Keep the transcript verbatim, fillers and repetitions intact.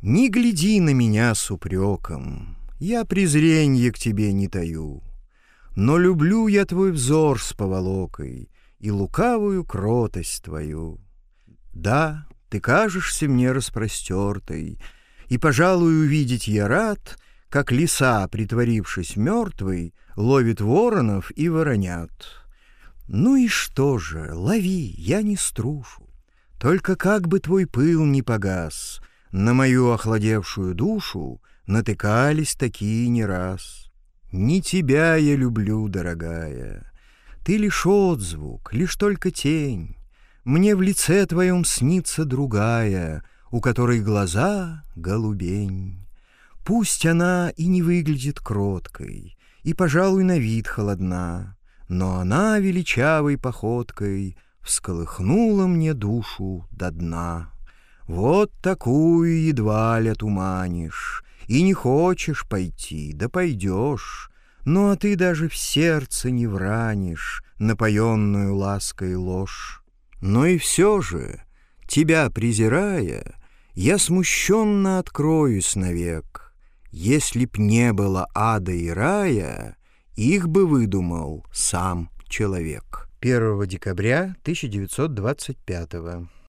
Не гляди на меня с упреком, я презренье к тебе не таю, но люблю я твой взор с поволокой и лукавую кротость твою. Да, ты кажешься мне распростертой, и, пожалуй, увидеть я рад, как лиса, притворившись мертвой, ловит воронов и воронят. Ну и что же, лови, я не струшу, только как бы твой пыл не погас, на мою охладевшую душу натыкались такие не раз. Не тебя я люблю, дорогая, ты лишь отзвук, лишь только тень. Мне в лице твоем снится другая, у которой глаза голубень. Пусть она и не выглядит кроткой, и, пожалуй, на вид холодна, но она величавой походкой всколыхнула мне душу до дна. Вот такую едва ли отуманишь, и не хочешь пойти, да пойдешь, ну а ты даже в сердце не вранишь напоенную лаской ложь. Но и все же, тебя презирая, я смущенно откроюсь навек. Если б не было ада и рая, их бы выдумал сам человек. первого декабря тысяча девятьсот двадцать пятого.